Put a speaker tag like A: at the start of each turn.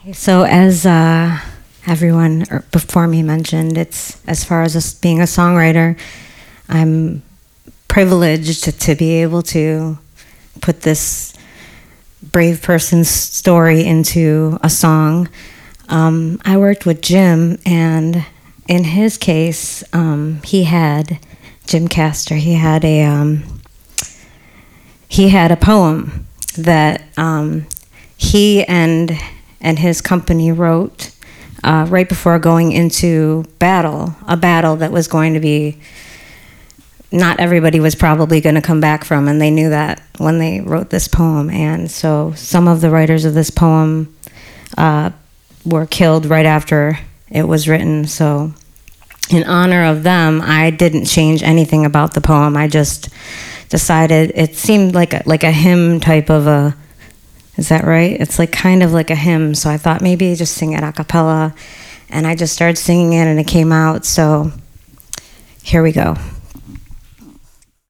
A: So as everyone before me mentioned, it's as far as being a songwriter, I'm privileged to be able to put this brave person's story into a song. I worked with Jim, and in his case, he had Jim Castor. He had a poem that he and his company wrote right before going into a battle that was going to be, not everybody was probably going to come back from, and they knew that when they wrote this poem. And so some of the writers of this poem were killed right after it was written. So in honor of them, I didn't change anything about the poem. I just decided it seemed like a hymn type of a, is that right? It's like kind of like a hymn. So I thought maybe just sing it a cappella, and I just started singing it and it came out. So here we go.